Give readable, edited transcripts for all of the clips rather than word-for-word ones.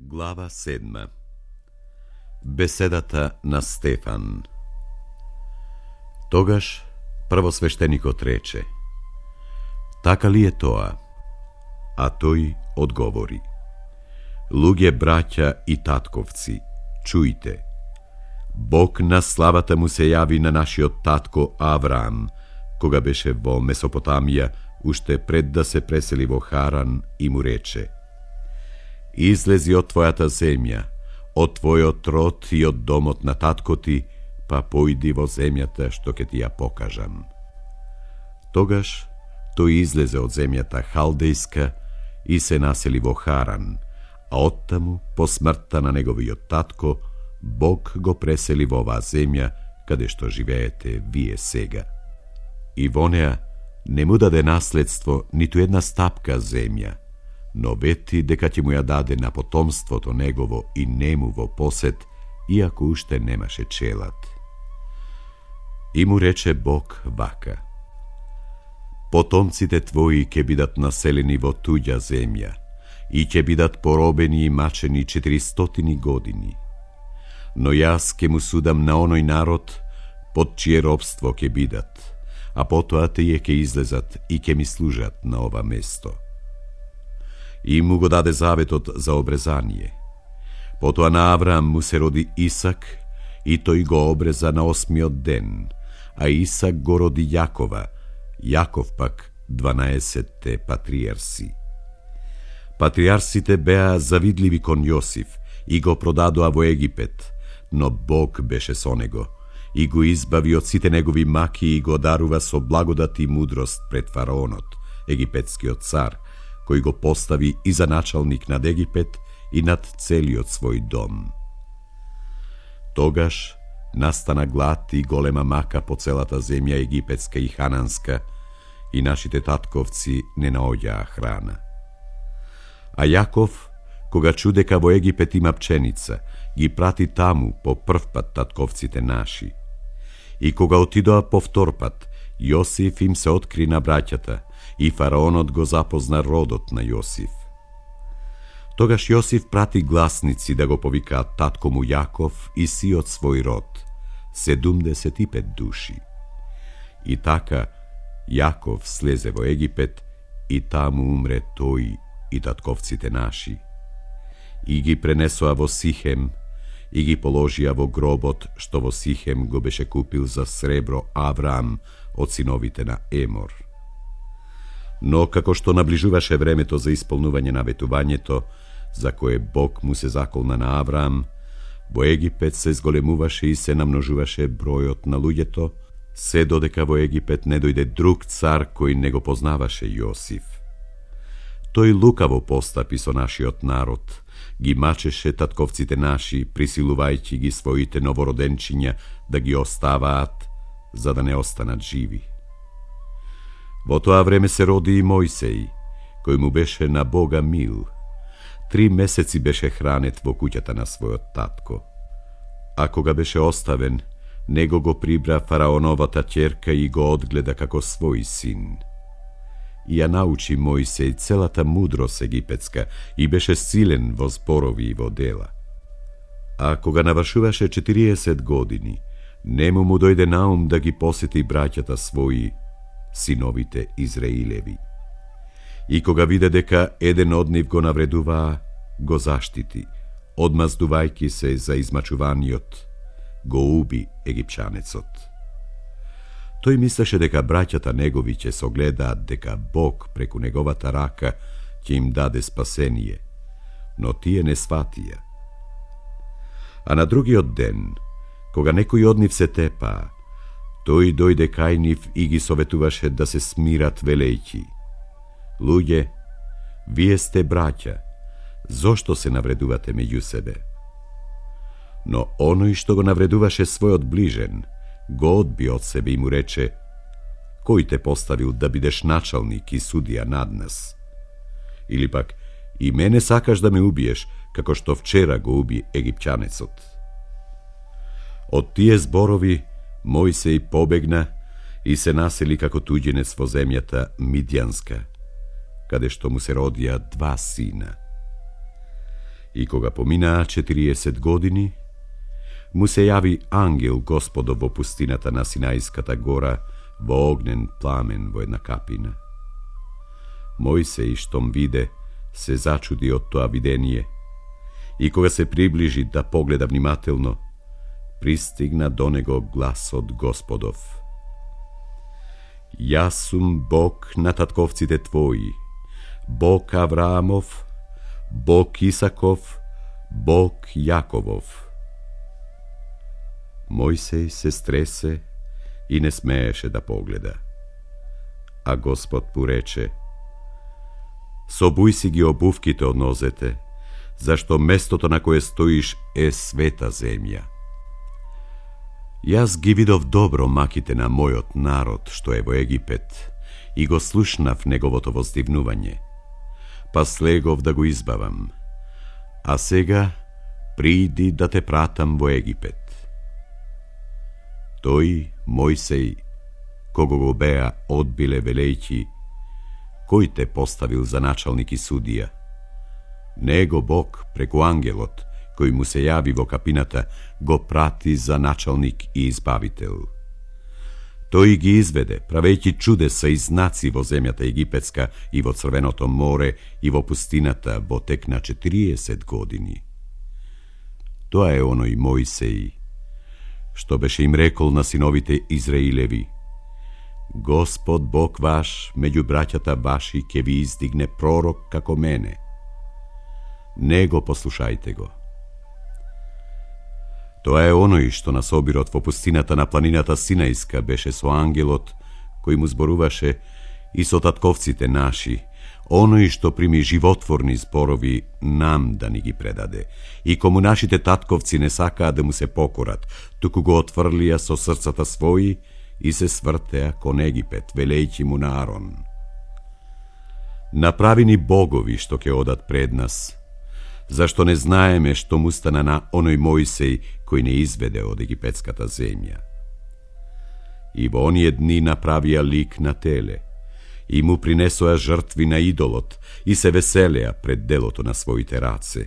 Глава 7. Беседата на Стефан. Тогаш првосвештеникот рече: така ли е тоа? А тој одговори: луѓе, браќа и татковци, чујте. Бог на славата му се јави на нашиот татко Авраам, кога беше во Месопотамија, уште пред да се пресели во Харан, и му рече: излези од твојата земја, од твојот род и од домот на татко ти, па појди во земјата што ќе ти ја покажам. Тогаш тој излезе од земјата Халдејска и се насели во Харан, а оттаму, по смртта на неговиот татко, Бог го пресели во оваа земја, каде што живеете вие сега. И во неа не му даде наследство ниту една стапка земја, но вети дека ќе му ја даде на потомството негово и нему во посет, иако уште немаше челад. И му рече Бог вака: потомците твои ќе бидат населени во туѓа земја и ќе бидат поробени и мачени 400 години. Но јас ќе му судам на оној народ под чие робство ќе бидат, а потоа тие ќе излезат и ќе ми служат на ова место. И му го даде заветот за обрезание. Потоа на Авраам му се роди Исак, и тој го обреза на 8-миот ден, а Исак го роди Јакова, Јаков пак 12-те патриарси. Патриарсите беа завидливи кон Јосиф и го продадоа во Египет, но Бог беше со него и го избави од сите негови маки и го дарува со благодат и мудрост пред фараонот, египетскиот цар, кој го постави и за началник над Египет и над целиот свој дом. Тогаш настана глад и голема мака по целата земја египетска и хананска, и нашите татковци не наоѓаа храна. А Јаков, кога чу дека во Египет има пченица, ги прати таму по прв пат татковците наши. И кога отидоа по втор пат, Јосиф им се откри на браќата, и фараонот го запозна родот на Јосиф. Тогаш Јосиф прати гласници да го повикаат татко му Јаков и сиот свој род, 75 души. И така Јаков слезе во Египет и таму умре тој и татковците наши. И ги пренесоа во Сихем и ги положија во гробот што во Сихем го беше купил за сребро Авраам од синовите на Емор. Но како што наближуваше времето за исполнување на ветувањето, за кое Бог му се заколна на Авраам, во Египет се зголемуваше и се намножуваше бројот на луѓето, се додека во Египет не дојде друг цар кој не го познаваше Јосиф. Тој лукаво постапи со нашиот народ, ги мачеше татковците наши, присилувајќи ги своите новороденчиња да ги оставаат, за да не останат живи. Во тоа време се роди и Мојсеј, кој му беше на Бога мил. 3 месеци беше хранет во куќата на својот татко. А кога беше оставен, него го прибра фараоновата ќерка и го одгледа како свој син. И ја научи Мојсеј целата мудрост египетска и беше силен во зборови и во дела. А кога навршуваше 40 години, нему му дојде наум да ги посети браќата своји, синовите Израилеви. И кога виде дека еден од нив го навредуваа, го заштити, одмаздувајќи се за измачуваниот, го уби египчанецот. Тој мислеше дека браќата негови ќе согледаат дека Бог преку неговата рака ќе им даде спасение, но тие не сватија. А на другиот ден, кога некој од нив се тепаа, тој дојде кај нив и ги советуваше да се смират велејќи: луѓе, вие сте браќа, зошто се навредувате меѓу себе? Но оној што го навредуваше својот ближен, го одби од себе и му рече: кој те поставил да бидеш началник и судија над нас? Или пак, и мене сакаш да ме убиеш, како што вчера го уби египчанецот? Од тие зборови Мојсеј побегна и се насели како туѓенец во земјата Мидјанска, каде што му се родија 2 сина. I koga pomina 40 godini, mu se javi angel Gospodov vo pustinata na Sinajskata gora, vo ognjen plamen vo jedna kapina. Mojsej štom vide se začudi od toa videnije i koga se približi da pogleda vnimatelno, pristigna do nego glas od Gospodov. Ja sum Bog na tatkovcite tvoji, Bog Avramov, Bog Isakov, Bog Jakovov. Mojsej se strese i ne smeješe da pogleda. A Gospod mu reče: Sobuj si gi obuvkite odnozete, zašto mestoto na koje stojiš je sveta zemlja. Jaz gi vidov dobro makite na mojot narod, što je vo Egipet, i go slušnav negovoto vozdivnuvanje, pa slegov da go izbavam. A sega pridi da te pratam vo Egipet. Той Mojsej, kogo go bea odbile velejći, koji te postavil za načalnik i sudija, nego Bog preko angelot, koji mu se javi vo kapinata, go prati za načalnik i izbavitelj. Той gi izvede, praveći čudesa i znaci vo zemljata Egipetska i vo Crvenoto more i vo pustinata vo tek na 40 godini. To je onoj Mojsej, što beše im rekol na sinovite Izraelevi: Gospod Bog vaš među braćata vaši ke vi izdigne prorok kako mene, nego poslušajte go. To je onoj što nas obirot vo pustinata na planinata Sinajska beše so angelot, koji mu zboruvaše i so tatkovcite naši, onoj što primi životvorni zborovi nam da ni gi predade, i komu našite tatkovci ne saka da mu se pokorat, tuku go otvrlija so srcata svoji i se svrtea kon Egipet, velejći mu na Aron. Napravini bogovi što ke odat pred nas, zašto ne znajeme što mu stana na onoj Mojsej koji ne izvede od egipetskata zemlja. I on je dni napravija lik na tele, i mu prinesoja žrtvi na idolot, i se veseleja pred deloto na svoji terace.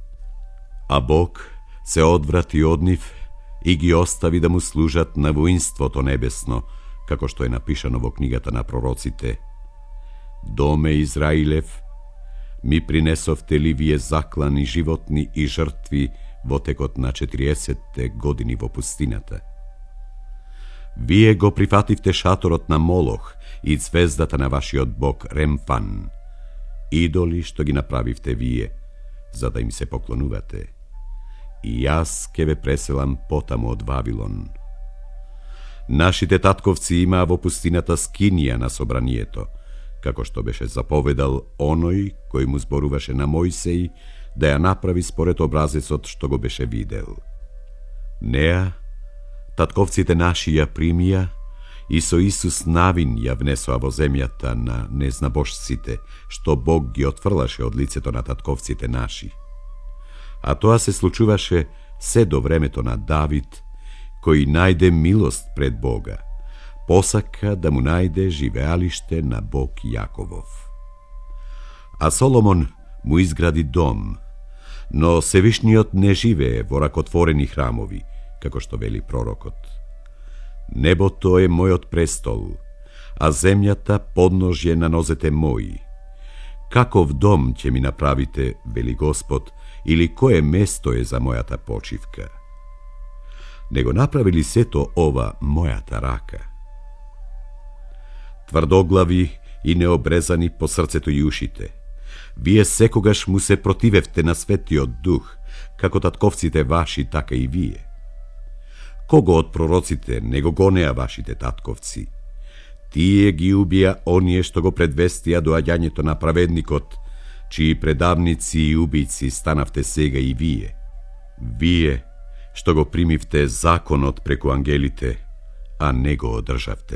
A Bog se odvrati od njih i gi ostavi da mu služat na vojnstvo to nebesno, kako što je napišano vo knjigata na prorocite: Dome Izrailev, mi prinesovte li vije zaklani životni i žrtvi vo tekot na 40. godini vo pustinata. Vije go prifativte šatorot na Moloh i zvezdata na vaši od Bog Remfan, idoli što gi napravivte vije, za da im se poklonuvate. I jaz keve preselam potamo od Vavilon. Našite tatkovci ima vo pustinata skinija na sobranijeto, kako što beše zapovedal onoj koji mu zboruvaše na Mojseji, da ja napravi spored obrazec od što go beše videl. Nea, tatkovcite naši ja primija, i so Isus navin ja vnesoa vo zemljata na neznabošcite, što Bog gi otvrlaše od liceto na tatkovcite naši. A toa se slučuvaše se do vremeto na David, koji najde milost pred Boga, posaka da mu najde živealište na Bog Jakovov. A Solomon mu izgradi dom, no Sevišnjot ne žive vo rakotvoreni hramovi, kako što veli prorokot. Nebo to je moj od prestol, a zemljata podnožje na nozete moji. Kakov dom će mi napravite, veli Gospod, ili koje mesto je za mojata počivka? Nego napravili se to ova mojata raka. Tvrdoglavi i neobrezani po srcetu jušite. Vije sekogaš mu se protivevte na svetio duh, kako tatkovcite vaši, taka i vije. Kogo od prorocite, nego goneja vašite tatkovci? Tije gi ubija onije što go predvestija doađanjeto na pravednikot, čiji predavnici i ubici stanavte sega i vije. Vije što go primivte zakon od preko angelite, a ne go održavte.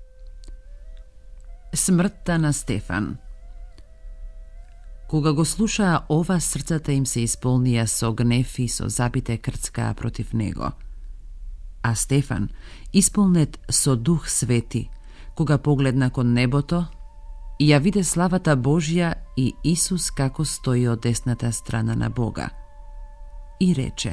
Smrtta na Stefan. Koga go sluša, ova srcata im se ispolnija so gnef i so zabite krcka protiv nego. A Stefan, ispolnet so duh sveti, koga pogled nakon neboto, и ја виде славата Божја и Исус како стои од десната страна на Бога. И рече: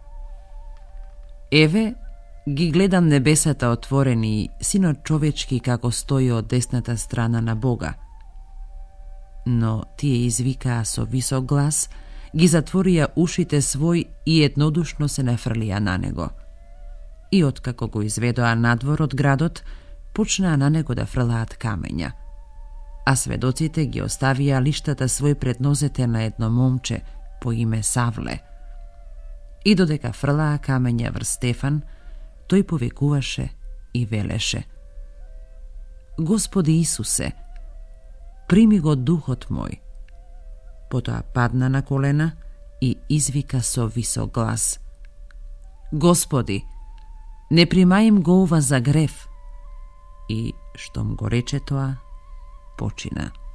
Еве, ги гледам небесата отворени и Синот човечки како стои од десната страна на Бога. Но тие извикаа со висок глас, ги затворија ушите свој и еднодушно се нафрлија на него. И откако го изведоа надвор од градот, почнаа на него да фрлаат камења. А сведоците ги оставија лиштата свој пред нозете на едно момче по име Савле. И додека фрлаа камења врз Стефан, тој повикуваше и велеше: Господи Исусе, прими го духот мој. Потоа падна на колена и извика со висок глас: Господи, не примајм го ова за грев. И штом го рече тоа, почина.